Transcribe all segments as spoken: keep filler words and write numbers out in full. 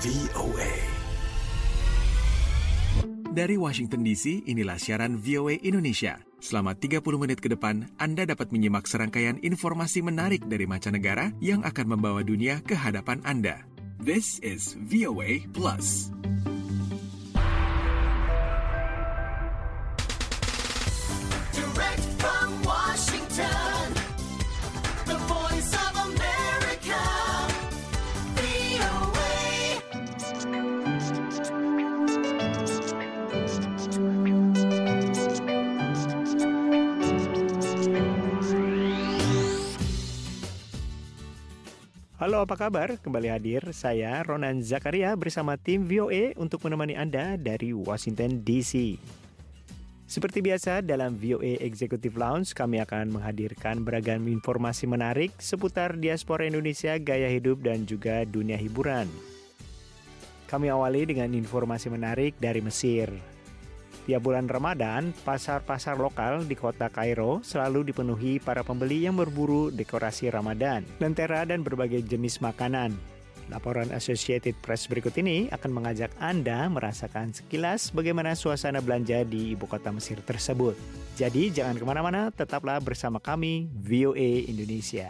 V O A. Dari Washington D C, inilah siaran V O A Indonesia. Selama tiga puluh menit ke depan, Anda dapat menyimak serangkaian informasi menarik dari mancanegara yang akan membawa dunia ke hadapan Anda. This is V O A Plus. Direct from Washington, the voice of America, V O A. Halo, apa kabar? Kembali hadir saya Ronan Zakaria bersama tim V O A untuk menemani Anda dari Washington D C. Seperti biasa dalam V O A Executive Lounge, kami akan menghadirkan beragam informasi menarik seputar diaspora Indonesia, gaya hidup, dan juga dunia hiburan. Kami awali dengan informasi menarik dari Mesir. Tiap bulan Ramadan, pasar-pasar lokal di kota Kairo selalu dipenuhi para pembeli yang berburu dekorasi Ramadan, lentera, dan berbagai jenis makanan. Laporan Associated Press berikut ini akan mengajak Anda merasakan sekilas bagaimana suasana belanja di ibu kota Mesir tersebut. Jadi jangan kemana-mana, tetaplah bersama kami V O A Indonesia.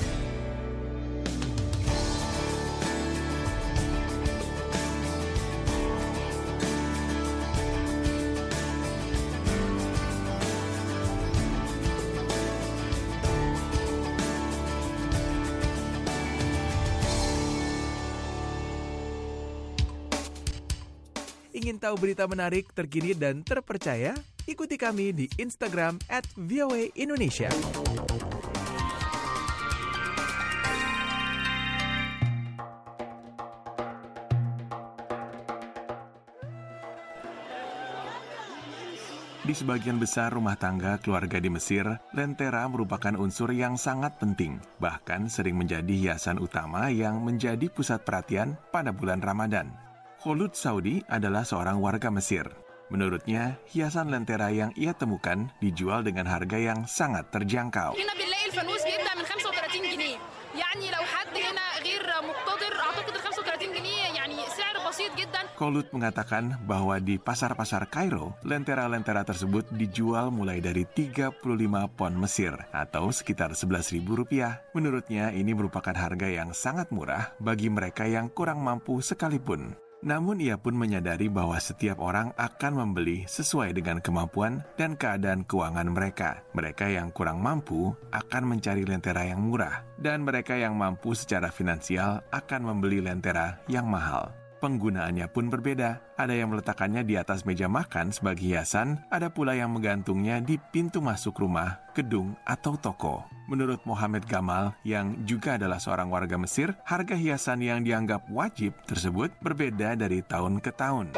Ingin tahu berita menarik, terkini, dan terpercaya? Ikuti kami di Instagram at V O A Indonesia. Di sebagian besar rumah tangga keluarga di Mesir, lentera merupakan unsur yang sangat penting, bahkan sering menjadi hiasan utama yang menjadi pusat perhatian pada bulan Ramadan. Khalud Saudi adalah seorang warga Mesir. Menurutnya, hiasan lentera yang ia temukan dijual dengan harga yang sangat terjangkau. Khalud mengatakan bahwa di pasar-pasar Kairo, lentera-lentera tersebut dijual mulai dari tiga puluh lima pon Mesir atau sekitar sebelas ribu rupiah. Menurutnya, ini merupakan harga yang sangat murah bagi mereka yang kurang mampu sekalipun. Namun ia pun menyadari bahwa setiap orang akan membeli sesuai dengan kemampuan dan keadaan keuangan mereka. Mereka yang kurang mampu akan mencari lentera yang murah, dan mereka yang mampu secara finansial akan membeli lentera yang mahal. Penggunaannya pun berbeda. Ada yang meletakkannya di atas meja makan sebagai hiasan, ada pula yang menggantungnya di pintu masuk rumah, gedung, atau toko. Menurut Mohamed Gamal, yang juga adalah seorang warga Mesir, harga hiasan yang dianggap wajib tersebut berbeda dari tahun ke tahun.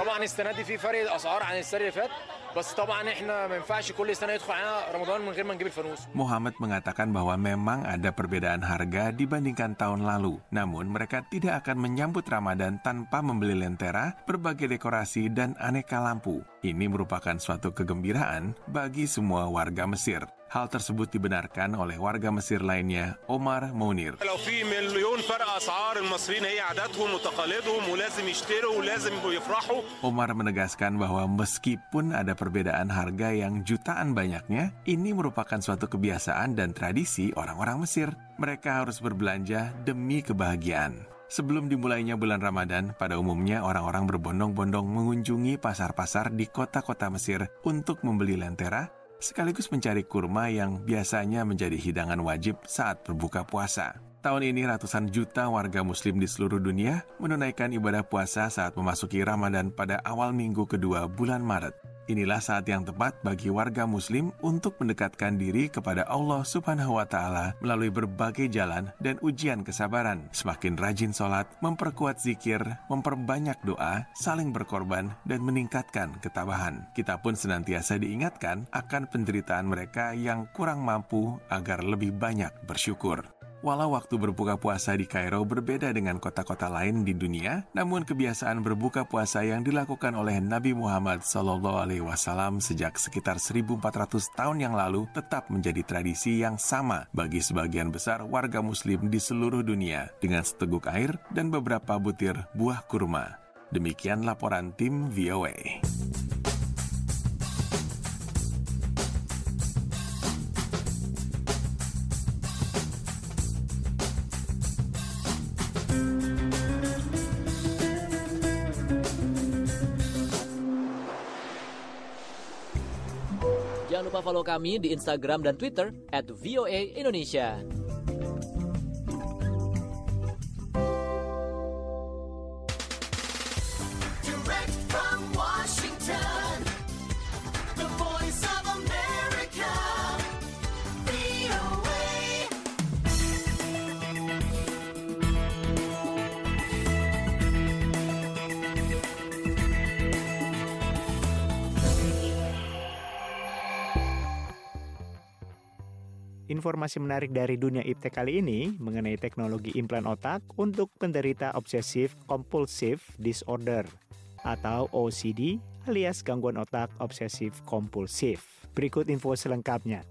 Mohamed mengatakan bahwa memang ada perbedaan harga dibandingkan tahun lalu. Namun mereka tidak akan menyambut Ramadan tanpa membeli lentera, berbagai dekorasi, dan aneka lampu. Ini merupakan suatu kegembiraan bagi semua warga Mesir. Hal tersebut dibenarkan oleh warga Mesir lainnya, Omar Mounir. Omar menegaskan bahwa meskipun ada perbedaan harga yang jutaan banyaknya, ini merupakan suatu kebiasaan dan tradisi orang-orang Mesir. Mereka harus berbelanja demi kebahagiaan. Sebelum dimulainya bulan Ramadan, pada umumnya orang-orang berbondong-bondong mengunjungi pasar-pasar di kota-kota Mesir untuk membeli lentera, sekaligus mencari kurma yang biasanya menjadi hidangan wajib saat berbuka puasa. Tahun ini ratusan juta warga muslim di seluruh dunia menunaikan ibadah puasa saat memasuki Ramadan pada awal minggu kedua bulan Maret. Inilah saat yang tepat bagi warga muslim untuk mendekatkan diri kepada Allah Subhanahu wa Ta'ala melalui berbagai jalan dan ujian kesabaran. Semakin rajin sholat, memperkuat zikir, memperbanyak doa, saling berkorban, dan meningkatkan ketabahan. Kita pun senantiasa diingatkan akan penderitaan mereka yang kurang mampu agar lebih banyak bersyukur. Walau waktu berbuka puasa di Kairo berbeda dengan kota-kota lain di dunia, namun kebiasaan berbuka puasa yang dilakukan oleh Nabi Muhammad shallallahu alaihi wasallam sejak sekitar seribu empat ratus tahun yang lalu tetap menjadi tradisi yang sama bagi sebagian besar warga muslim di seluruh dunia dengan seteguk air dan beberapa butir buah kurma. Demikian laporan tim V O A. Jangan lupa follow kami di Instagram dan Twitter at V O A Indonesia. Direct from Washington, the voice of America, V O A. Informasi menarik dari dunia iptek kali ini mengenai teknologi implan otak untuk penderita obsesif compulsive disorder atau O C D alias gangguan otak obsesif kompulsif. Berikut info selengkapnya.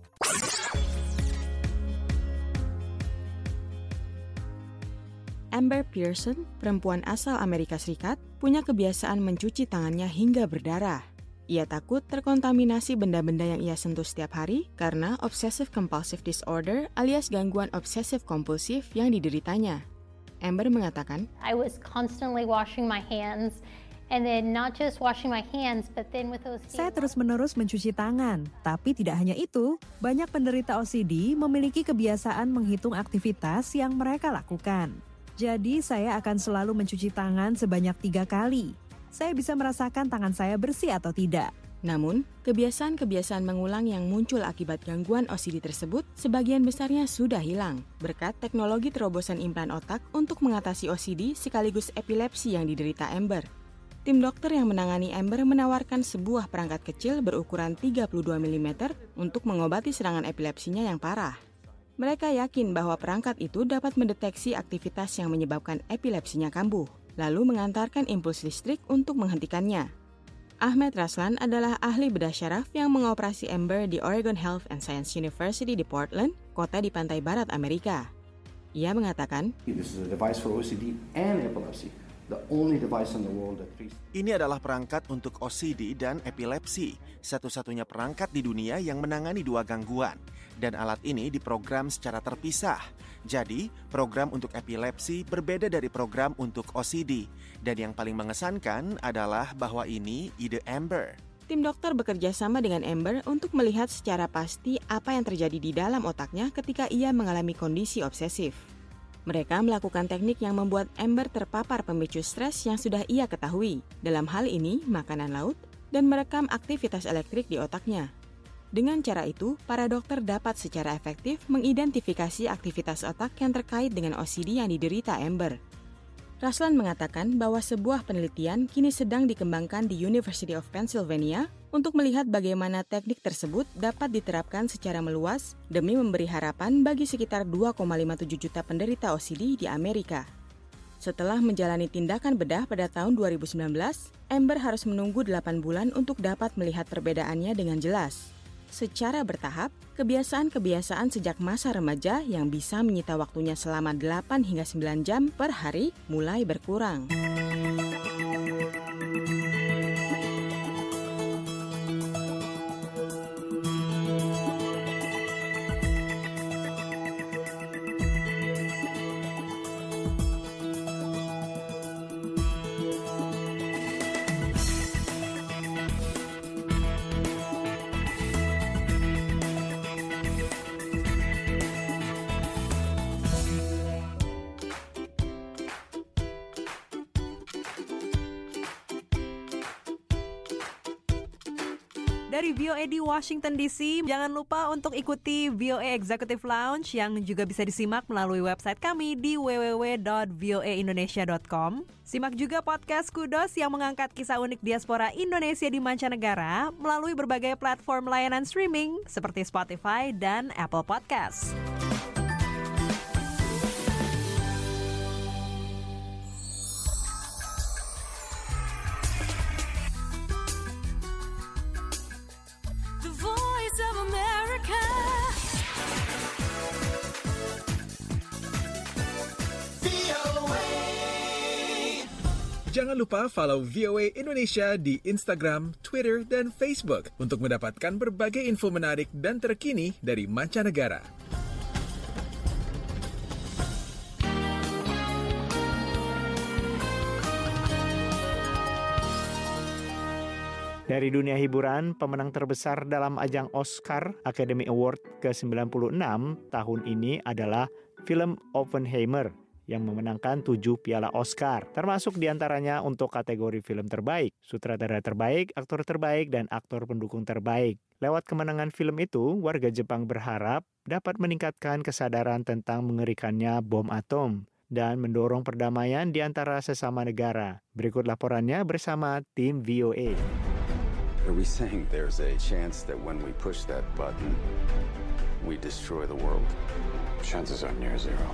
Amber Pearson, perempuan asal Amerika Serikat, punya kebiasaan mencuci tangannya hingga berdarah. Ia takut terkontaminasi benda-benda yang ia sentuh setiap hari karena obsessive compulsive disorder alias gangguan obsesif kompulsif yang dideritanya. Amber mengatakan, I was constantly washing my hands, and then not just washing my hands, but then with O C D. Saya terus-menerus mencuci tangan, tapi tidak hanya itu, banyak penderita O C D memiliki kebiasaan menghitung aktivitas yang mereka lakukan. Jadi saya akan selalu mencuci tangan sebanyak tiga kali. Saya bisa merasakan tangan saya bersih atau tidak. Namun, kebiasaan-kebiasaan mengulang yang muncul akibat gangguan O C D tersebut sebagian besarnya sudah hilang berkat teknologi terobosan implan otak untuk mengatasi O C D sekaligus epilepsi yang diderita Amber. Tim dokter yang menangani Amber menawarkan sebuah perangkat kecil berukuran tiga puluh dua milimeter untuk mengobati serangan epilepsinya yang parah. Mereka yakin bahwa perangkat itu dapat mendeteksi aktivitas yang menyebabkan epilepsinya kambuh, lalu mengantarkan impuls listrik untuk menghentikannya. Ahmed Raslan adalah ahli bedah syaraf yang mengoperasi Amber di Oregon Health and Science University di Portland, kota di pantai barat Amerika. Ia mengatakan, This is a device for O C D and epilepsy. The only device in the world that treats. Ini adalah perangkat untuk O C D dan epilepsi, satu-satunya perangkat di dunia yang menangani dua gangguan. Dan alat ini diprogram secara terpisah. Jadi, program untuk epilepsi berbeda dari program untuk O C D. Dan yang paling mengesankan adalah bahwa ini ide Amber. tim dokter bekerja sama dengan Amber untuk melihat secara pasti apa yang terjadi di dalam otaknya ketika ia mengalami kondisi obsesif. Mereka melakukan teknik yang membuat Amber terpapar pemicu stres yang sudah ia ketahui, dalam hal ini makanan laut, dan merekam aktivitas elektrik di otaknya. Dengan cara itu, para dokter dapat secara efektif mengidentifikasi aktivitas otak yang terkait dengan O C D yang diderita Amber. Raslan mengatakan bahwa sebuah penelitian kini sedang dikembangkan di University of Pennsylvania untuk melihat bagaimana teknik tersebut dapat diterapkan secara meluas demi memberi harapan bagi sekitar dua koma lima tujuh juta penderita O C D di Amerika. Setelah menjalani tindakan bedah pada tahun dua ribu sembilan belas, Amber harus menunggu delapan bulan untuk dapat melihat perbedaannya dengan jelas. Secara bertahap, kebiasaan-kebiasaan sejak masa remaja yang bisa menyita waktunya selama delapan hingga sembilan jam per hari mulai berkurang. Dari V O A di Washington D C, jangan lupa untuk ikuti V O A Executive Lounge yang juga bisa disimak melalui website kami di w w w dot v o a indonesia dot com. Simak juga podcast Kudos yang mengangkat kisah unik diaspora Indonesia di mancanegara melalui berbagai platform layanan streaming seperti Spotify dan Apple Podcasts. Jangan lupa follow V O A Indonesia di Instagram, Twitter, dan Facebook untuk mendapatkan berbagai info menarik dan terkini dari mancanegara. Dari dunia hiburan, pemenang terbesar dalam ajang Oscar Academy Award ke sembilan puluh enam tahun ini adalah film Oppenheimer yang memenangkan tujuh piala Oscar, termasuk diantaranya untuk kategori film terbaik, sutradara terbaik, aktor terbaik, dan aktor pendukung terbaik. Lewat kemenangan film itu, warga Jepang berharap dapat meningkatkan kesadaran tentang mengerikannya bom atom dan mendorong perdamaian di antara sesama negara. Berikut laporannya bersama tim V O A. Are we saying there's a chance that when we push that button, we destroy the world? Chances are near zero.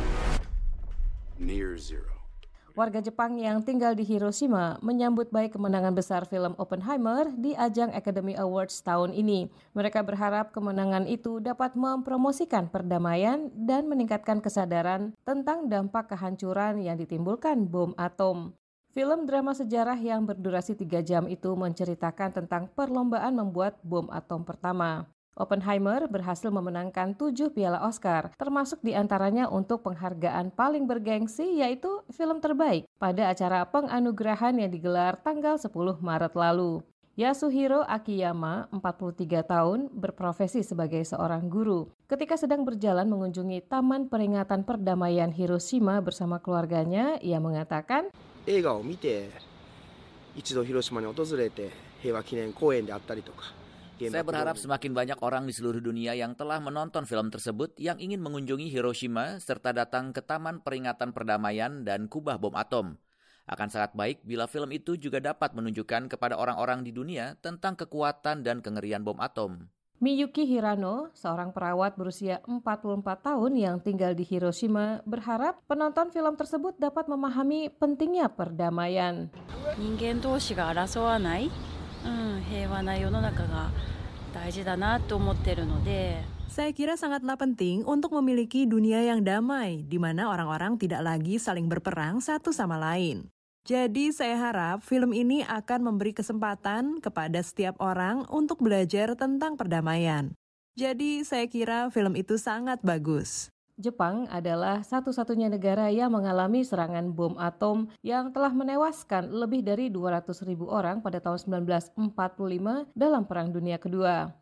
Near zero. Warga Jepang yang tinggal di Hiroshima menyambut baik kemenangan besar film Oppenheimer di ajang Academy Awards tahun ini. Mereka berharap kemenangan itu dapat mempromosikan perdamaian dan meningkatkan kesadaran tentang dampak kehancuran yang ditimbulkan bom atom. Film drama sejarah yang berdurasi tiga jam itu menceritakan tentang perlombaan membuat bom atom pertama. Oppenheimer berhasil memenangkan tujuh piala Oscar, termasuk diantaranya untuk penghargaan paling bergengsi yaitu film terbaik pada acara penganugerahan yang digelar tanggal sepuluh Maret lalu. Yasuhiro Akiyama, empat puluh tiga tahun, berprofesi sebagai seorang guru. Ketika sedang berjalan mengunjungi Taman Peringatan Perdamaian Hiroshima bersama keluarganya, ia mengatakan, 映画を見て一度広島に訪れて平和記念公園であったりとか Saya berharap semakin banyak orang di seluruh dunia yang telah menonton film tersebut yang ingin mengunjungi Hiroshima serta datang ke Taman Peringatan Perdamaian dan kubah bom atom. Akan sangat baik bila film itu juga dapat menunjukkan kepada orang-orang di dunia tentang kekuatan dan kengerian bom atom. Miyuki Hirano, seorang perawat berusia empat puluh empat tahun yang tinggal di Hiroshima, berharap penonton film tersebut dapat memahami pentingnya perdamaian. 人間同士が争わない、うん、平和な世の中が大事だなと思っているので Saya kira sangatlah penting untuk memiliki dunia yang damai, di mana orang-orang tidak lagi saling berperang satu sama lain. Jadi saya harap film ini akan memberi kesempatan kepada setiap orang untuk belajar tentang perdamaian. Jadi saya kira film itu sangat bagus. Jepang adalah satu-satunya negara yang mengalami serangan bom atom yang telah menewaskan lebih dari dua ratus ribu orang pada tahun sembilan belas empat puluh lima dalam Perang Dunia Kedua.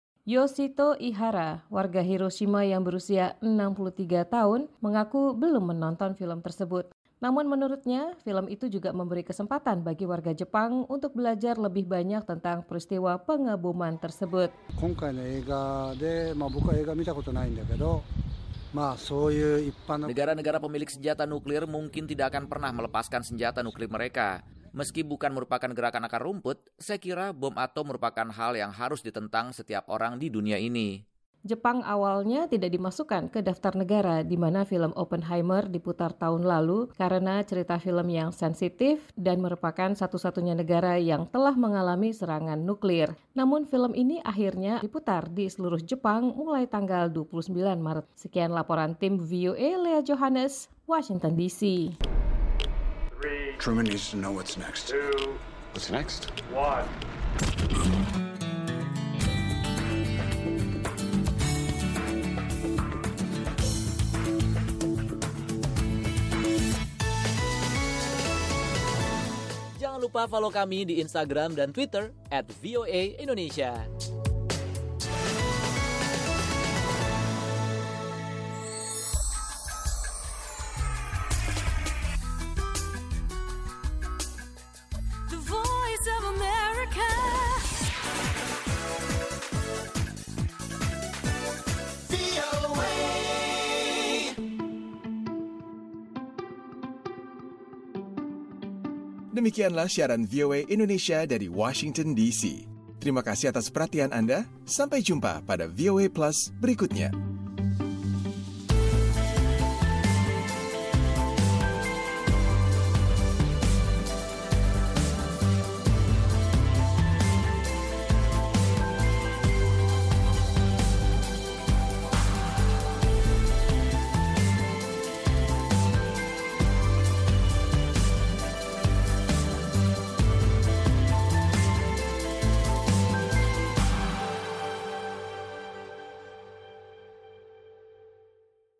Yoshito Ihara, warga Hiroshima yang berusia enam puluh tiga tahun, mengaku belum menonton film tersebut. Namun menurutnya, film itu juga memberi kesempatan bagi warga Jepang untuk belajar lebih banyak tentang peristiwa pengeboman tersebut. Negara-negara pemilik senjata nuklir mungkin tidak akan pernah melepaskan senjata nuklir mereka. Meski bukan merupakan gerakan akar rumput, saya kira bom atom merupakan hal yang harus ditentang setiap orang di dunia ini. Jepang awalnya tidak dimasukkan ke daftar negara di mana film Oppenheimer diputar tahun lalu karena cerita film yang sensitif dan merupakan satu-satunya negara yang telah mengalami serangan nuklir. Namun film ini akhirnya diputar di seluruh Jepang mulai tanggal dua puluh sembilan Maret. Sekian laporan tim V O A, Lea Johannes, Washington D C. Truman needs to know what's next. Two, What's next? one. Jangan lupa follow kami di Instagram dan Twitter at V O A Indonesia. The Voice of America. V O A. Demikianlah siaran V O A Indonesia dari Washington D C. Terima kasih atas perhatian Anda. Sampai jumpa pada V O A Plus berikutnya.